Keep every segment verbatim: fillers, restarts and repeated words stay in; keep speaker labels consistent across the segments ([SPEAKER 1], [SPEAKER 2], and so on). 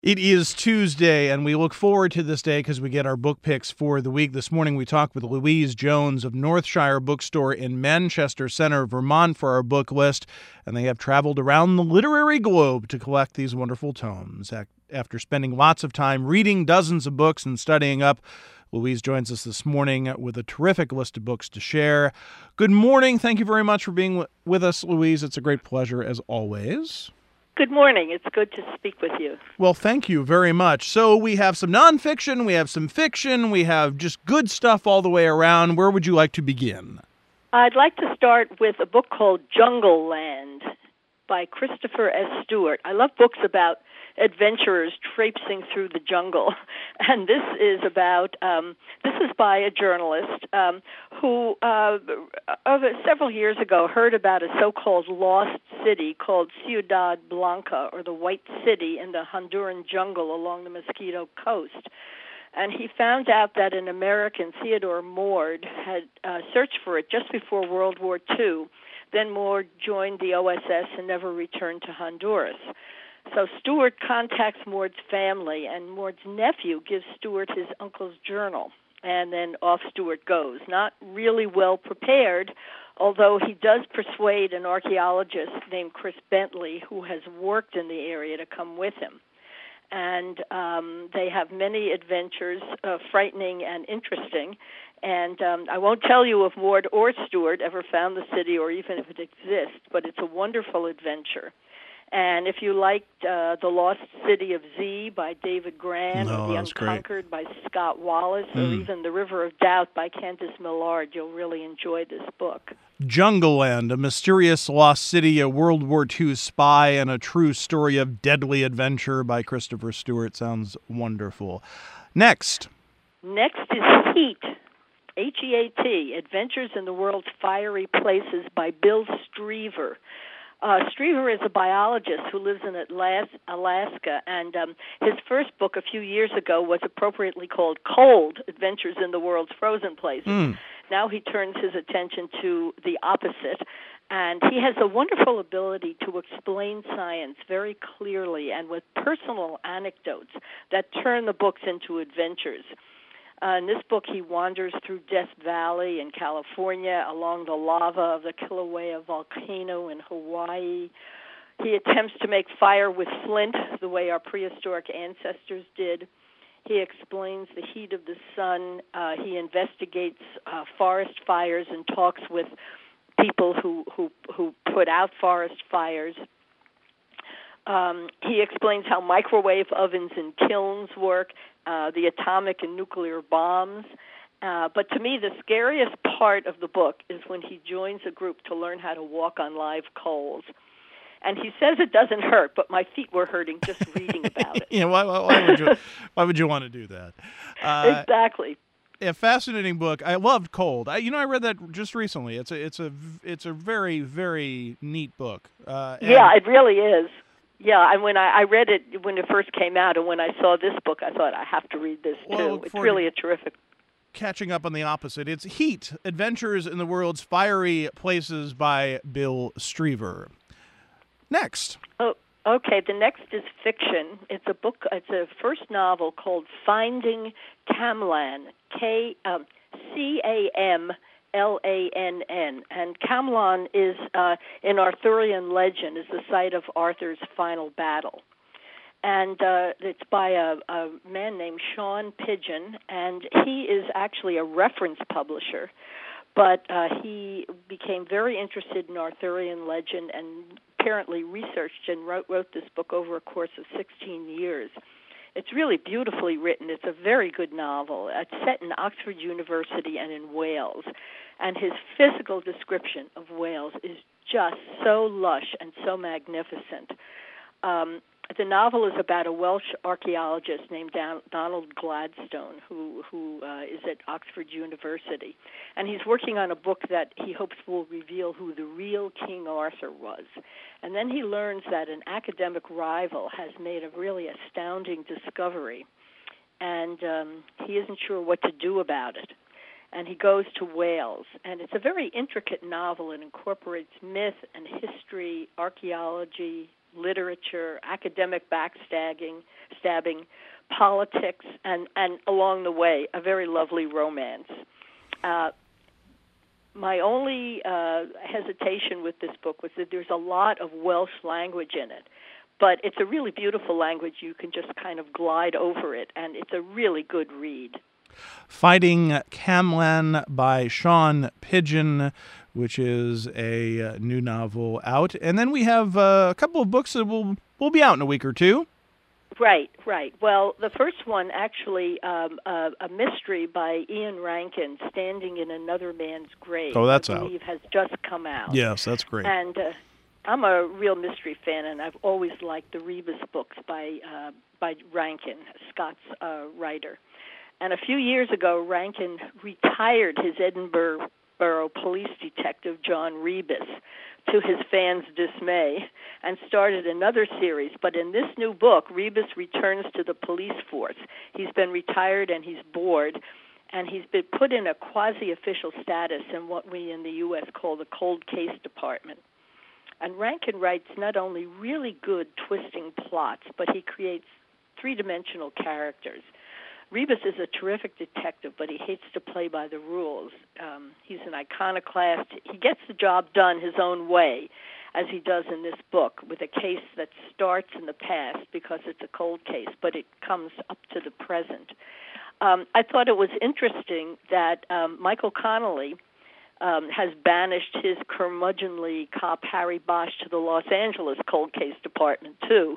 [SPEAKER 1] It is Tuesday, and we look forward to this day because we get our book picks for the week. This morning, we talked with Louise Jones of Northshire Bookstore in Manchester Center, Vermont, for our book list, and they have traveled around the literary globe to collect these wonderful tomes. After spending lots of time reading dozens of books and studying up, Louise joins us this morning with a terrific list of books to share. Good morning. Thank you very much for being with us, Louise. It's a great pleasure, as always.
[SPEAKER 2] Good morning. It's good to speak with you.
[SPEAKER 1] Well, thank you very much. So we have some nonfiction, we have some fiction, we have just good stuff all the way around. Where would you like to begin?
[SPEAKER 2] I'd like to start with a book called Jungle Land by Christopher S. Stewart. I love books about adventurers traipsing through the jungle, and this is about um, this is by a journalist um, who uh, over several years ago heard about a so-called lost city called Ciudad Blanca, or the White City, in the Honduran jungle along the Mosquito Coast. And he found out that an American, Theodore Mord, had uh, searched for it just before World War Two. Then Mord joined the O S S and never returned to Honduras. So Stewart contacts Mord's family, and Mord's nephew gives Stewart his uncle's journal, and then off Stewart goes. Not really well prepared, although he does persuade an archaeologist named Chris Bentley, who has worked in the area, to come with him. And um, they have many adventures, uh, frightening and interesting. And um, I won't tell you if Mord or Stewart ever found the city or even if it exists, but it's a wonderful adventure. And if you liked uh, The Lost City of Z by David Gran,
[SPEAKER 1] no,
[SPEAKER 2] or The Unconquered by Scott Wallace, mm. or even The River of Doubt by Candace Millard, you'll really enjoy this book.
[SPEAKER 1] Jungle Land, a mysterious lost city, a World War Two spy, and a true story of deadly adventure by Christopher Stewart. Sounds wonderful. Next.
[SPEAKER 2] Next is Heat, H E A T, Adventures in the World's Fiery Places by Bill Strever. Uh, Strever is a biologist who lives in Alaska, and um, his first book a few years ago was appropriately called Cold, Adventures in the World's Frozen Places. Mm. Now he turns his attention to the opposite, and he has a wonderful ability to explain science very clearly and with personal anecdotes that turn the books into adventures. Uh, in this book, he wanders through Death Valley in California, along the lava of the Kilauea volcano in Hawaii. He attempts to make fire with flint the way our prehistoric ancestors did. He explains the heat of the sun. Uh, he investigates uh, forest fires and talks with people who, who, who put out forest fires. Um, he explains how microwave ovens and kilns work, uh, the atomic and nuclear bombs. Uh, but to me, the scariest part of the book is when he joins a group to learn how to walk on live coals. And he says it doesn't hurt, but my feet were hurting just reading about it.
[SPEAKER 1] Yeah, why, why, why would you? Why would you want to do that?
[SPEAKER 2] Uh, exactly.
[SPEAKER 1] A fascinating book. I loved Cold. I, you know, I read that just recently. It's a, it's a, it's a very, very neat book. Uh,
[SPEAKER 2] yeah, it really is. Yeah, and when I, I read it when it first came out, and when I saw this book, I thought I have to read this too.
[SPEAKER 1] Well,
[SPEAKER 2] it's really a terrific.
[SPEAKER 1] Catching up on the opposite, it's Heat: Adventures in the World's Fiery Places by Bill Strever. Next.
[SPEAKER 2] Oh, okay. The next is fiction. It's a book. It's a first novel called Finding Camlann. K um, C A M. L A N N, and Camlann is, uh, in Arthurian legend, is the site of Arthur's final battle. And uh, it's by a, a man named Sean Pigeon, and he is actually a reference publisher, but uh, he became very interested in Arthurian legend and apparently researched and wrote, wrote this book over a course of sixteen years. It's really beautifully written. It's a very good novel. It's set in Oxford University and in Wales. And his physical description of Wales is just so lush and so magnificent. Um, the novel is about a Welsh archaeologist named Don- Donald Gladstone, who, who uh, is at Oxford University. And he's working on a book that he hopes will reveal who the real King Arthur was. And then he learns that an academic rival has made a really astounding discovery, and um, he isn't sure what to do about it. And he goes to Wales, and it's a very intricate novel. It incorporates myth and history, archaeology, literature, academic backstabbing, stabbing, politics, and, and along the way, a very lovely romance. Uh, my only uh, hesitation with this book was that there's a lot of Welsh language in it. But it's a really beautiful language. You can just kind of glide over it, and it's a really good read.
[SPEAKER 1] Fighting Camlan by Sean Pidgeon, which is a uh, new novel out. And then we have uh, a couple of books that will will be out in a week or two.
[SPEAKER 2] Right, right. Well, the first one, actually, um, uh, a mystery by Ian Rankin, Standing in Another Man's Grave.
[SPEAKER 1] Oh, that's
[SPEAKER 2] I
[SPEAKER 1] out.
[SPEAKER 2] believe has just come out.
[SPEAKER 1] Yes, that's great.
[SPEAKER 2] And uh, I'm a real mystery fan, and I've always liked the Rebus books by uh, by Rankin, Scott's uh, writer. And a few years ago, Rankin retired his Edinburgh Borough police detective, John Rebus, to his fans' dismay, and started another series. But in this new book, Rebus returns to the police force. He's been retired and he's bored, and he's been put in a quasi-official status in what we in the U S call the cold case department. And Rankin writes not only really good twisting plots, but he creates three-dimensional characters. Rebus is a terrific detective, but he hates to play by the rules. Um, he's an iconoclast. He gets the job done his own way, as he does in this book, with a case that starts in the past because it's a cold case, but it comes up to the present. Um, I thought it was interesting that um, Michael Connelly um, has banished his curmudgeonly cop Harry Bosch to the Los Angeles cold case department, too.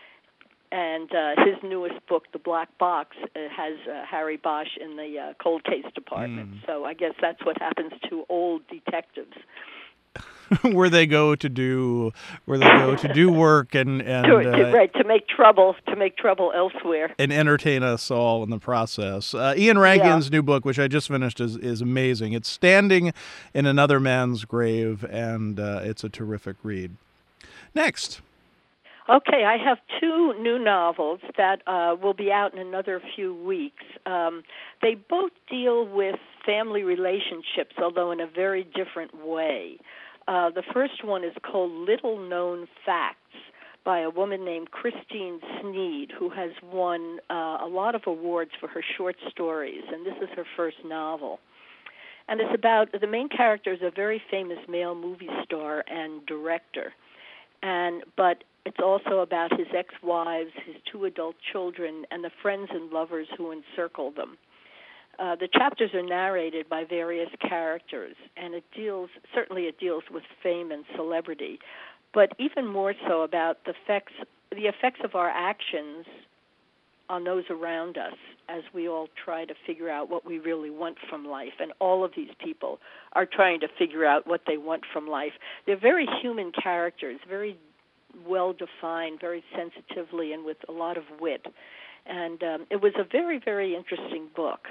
[SPEAKER 2] And uh, his newest book, The Black Box, uh, has uh, Harry Bosch in the uh, cold case department. Mm. So I guess that's what happens to old detectives.
[SPEAKER 1] where they go to do where they go to do work and and
[SPEAKER 2] to, to, uh, right to make trouble to make trouble elsewhere
[SPEAKER 1] and entertain us all in the process. Uh, Ian Rankin's yeah. new book, which I just finished, is is amazing. It's Standing in Another Man's Grave, and uh, it's a terrific read. Next.
[SPEAKER 2] Okay, I have two new novels that uh, will be out in another few weeks. Um, they both deal with family relationships, although in a very different way. Uh, the first one is called Little Known Facts by a woman named Christine Sneed, who has won uh, a lot of awards for her short stories, and this is her first novel. And it's about, the main character is a very famous male movie star and director, and but it's also about his ex-wives, his two adult children, and the friends and lovers who encircle them. Uh, the chapters are narrated by various characters, and it deals, certainly it deals with fame and celebrity, but even more so about the effects, the effects of our actions on those around us as we all try to figure out what we really want from life. And all of these people are trying to figure out what they want from life. They're very human characters, very well-defined, very sensitively, and with a lot of wit. And um, it was a very, very interesting book.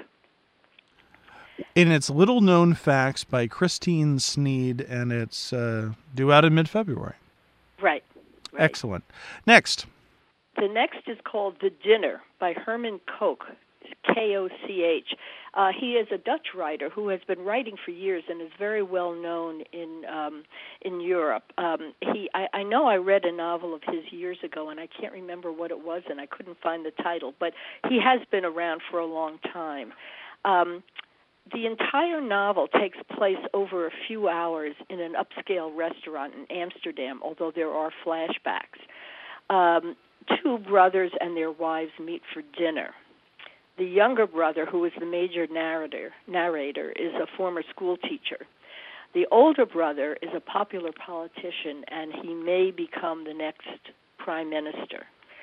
[SPEAKER 1] And it's Little Known Facts by Christine Sneed, and it's uh, due out in mid-February.
[SPEAKER 2] Right, right.
[SPEAKER 1] Excellent. Next.
[SPEAKER 2] The next is called The Dinner by Herman Koch, K O C H. Uh, he is a Dutch writer who has been writing for years and is very well known in um, in Europe. Um, he, I, I know I read a novel of his years ago, and I can't remember what it was, and I couldn't find the title, but he has been around for a long time. Um, the entire novel takes place over a few hours in an upscale restaurant in Amsterdam, although there are flashbacks. Um, two brothers and their wives meet for dinner. The younger brother, who is the major narrator, narrator, is a former school teacher. The older brother is a popular politician, and he may become the next prime minister.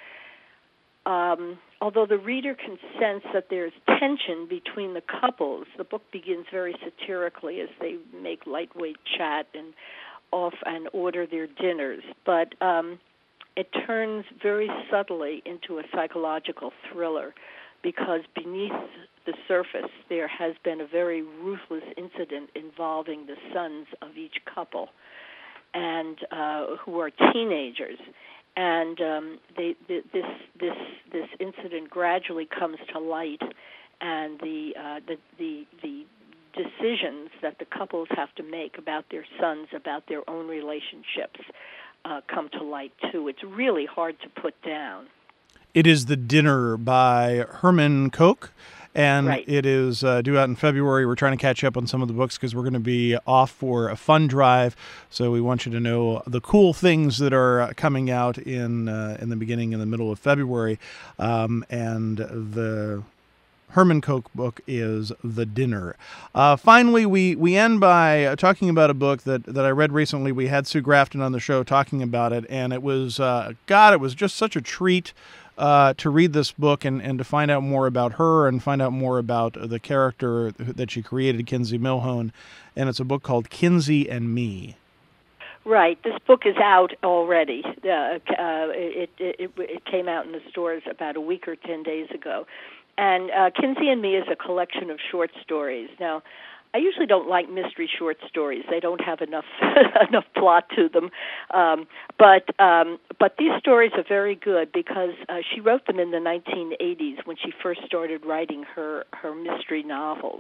[SPEAKER 2] Um, although the reader can sense that there's tension between the couples, the book begins very satirically as they make lightweight chat and off and order their dinners. But um, it turns very subtly into a psychological thriller, because beneath the surface there has been a very ruthless incident involving the sons of each couple, and uh, who are teenagers. And um, they, they, this this this incident gradually comes to light, and the, uh, the the the decisions that the couples have to make about their sons, about their own relationships, uh, come to light, too. It's really hard to put down.
[SPEAKER 1] It is The Dinner by Herman Koch, and
[SPEAKER 2] right.
[SPEAKER 1] it is uh, due out in February. We're trying to catch up on some of the books because we're going to be off for a fund drive, so we want you to know the cool things that are coming out in uh, in the beginning and the middle of February. Um, and the Herman Koch book is The Dinner. Uh, finally, we, we end by talking about a book that, that I read recently. We had Sue Grafton on the show talking about it, and it was, uh, God, it was just such a treat uh, to read this book and, and to find out more about her and find out more about the character that she created, Kinsey Millhone. And it's a book called Kinsey and Me.
[SPEAKER 2] Right. This book is out already. Uh, uh, it, it, it came out in the stores about a week or ten days ago. And uh, Kinsey and Me is a collection of short stories. Now, I usually don't like mystery short stories. They don't have enough enough plot to them. Um, but um, but these stories are very good because uh, she wrote them in the nineteen eighties when she first started writing her, her mystery novels.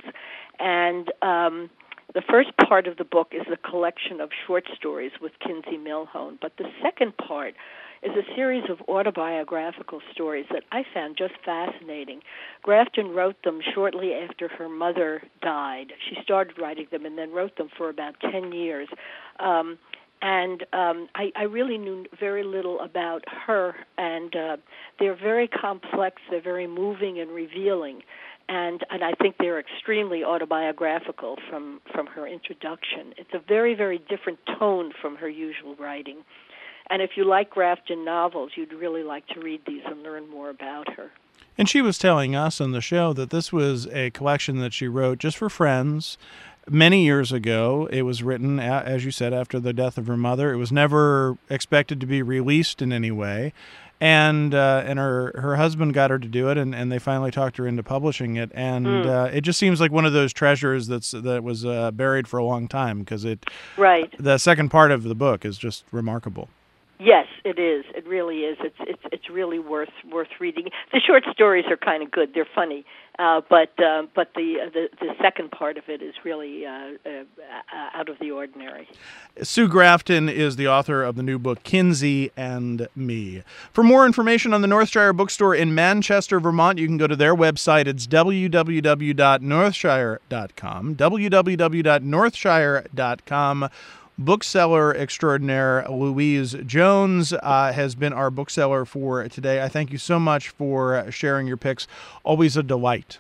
[SPEAKER 2] And um, the first part of the book is a collection of short stories with Kinsey Millhone. But the second part is a series of autobiographical stories that I found just fascinating. Grafton wrote them shortly after her mother died. She started writing them and then wrote them for about ten years. Um, and um, I, I really knew very little about her, and uh, they're very complex, they're very moving and revealing. And and I think they're extremely autobiographical from, from her introduction. It's a very, very different tone from her usual writing. And if you like Grafton novels, you'd really like to read these and learn more about her.
[SPEAKER 1] And she was telling us on the show that this was a collection that she wrote just for friends. Many years ago, it was written, as you said, after the death of her mother. It was never expected to be released in any way. And uh, and her, her husband got her to do it, and, and they finally talked her into publishing it. And mm. uh, it just seems like one of those treasures that's that was uh, buried for a long time because it.
[SPEAKER 2] Right.
[SPEAKER 1] The second part of the book is just remarkable.
[SPEAKER 2] Yes, it is. It really is. It's it's it's really worth worth reading. The short stories are kind of good. They're funny, uh, but uh, but the, the the second part of it is really uh, uh, out of the ordinary.
[SPEAKER 1] Sue Grafton is the author of the new book Kinsey and Me. For more information on the Northshire Bookstore in Manchester, Vermont, you can go to their website. It's w w w dot northshire dot com. w w w dot northshire dot com. Bookseller extraordinaire Louise Jones uh, has been our bookseller for today. I thank you so much for sharing your picks. Always a delight.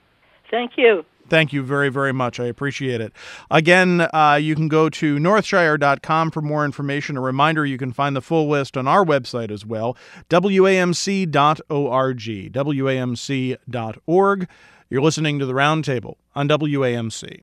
[SPEAKER 2] Thank you.
[SPEAKER 1] Thank you very, very much. I appreciate it. Again, uh, you can go to northshire dot com for more information. A reminder, you can find the full list on our website as well, w a m c dot org, w a m c dot org. You're listening to The Roundtable on W A M C.